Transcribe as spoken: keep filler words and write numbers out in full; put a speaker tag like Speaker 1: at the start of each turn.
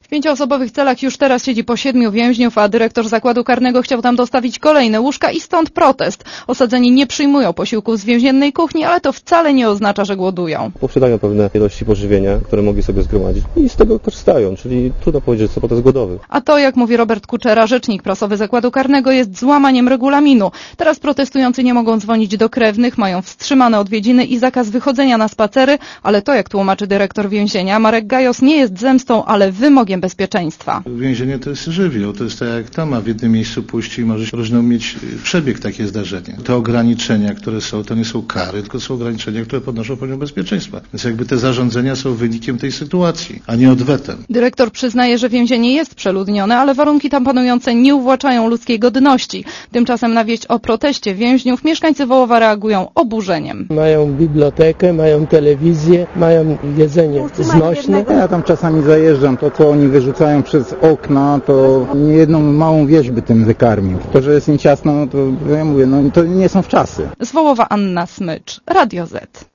Speaker 1: W pięcioosobowych celach już teraz siedzi po siedmiu więźniów, a dyrektor zakładu karnego chciał tam dostawić kolejne łóżka i stąd protest. Osadzeni nie przyjmują posiłków z więziennej kuchni, ale to wcale nie oznacza, że głodują.
Speaker 2: Posiadają pewne ilości pożywienia, które mogli sobie zgromadzić i z tego korzystają, czyli trudno powiedzieć, że to protest głodowy.
Speaker 1: A to, jak mówi Robert Kuczera, rzecznik prasowy zakładu karnego, jest złamaniem regulaminu. Teraz protestujący nie mogą dzwonić do krewnych, mają wstrzymane odwiedziny i zakaz wychodzenia na spacery, ale to, jak tłumaczy dyrektor więzienia, Marek Gajos, nie jest zemstą, ale wymogiem bezpieczeństwa.
Speaker 3: Więzienie to jest żywioł, to jest tak jak tam, a w jednym miejscu puści i może różną mieć przebieg takie zdarzenie. Te ograniczenia, które są, to nie są kary, tylko są ograniczenia, które podnoszą poziom bezpieczeństwa. Więc jakby te zarządzenia są wynikiem tej sytuacji, a nie odwetem.
Speaker 1: Dyrektor przyznaje, że więzienie jest przeludnione, ale warunki tam panujące nie uwłaczają ludzkiej godności. Tymczasem na wieść o proteście więźniów mieszkańcy Wołowa reagują oburzeniem.
Speaker 4: Mają bibliotekę, mają telewizję, mają jedzenie znośne.
Speaker 5: Ja tam czasami zajeżdżam, to co oni wyrzucają przez okna, to niejedną małą wieś by tym wykarmił. To, że jest im ciasno, to ja mówię, no to nie są wczasy.
Speaker 1: Z Wołowa Anna Smycz, Radio Z.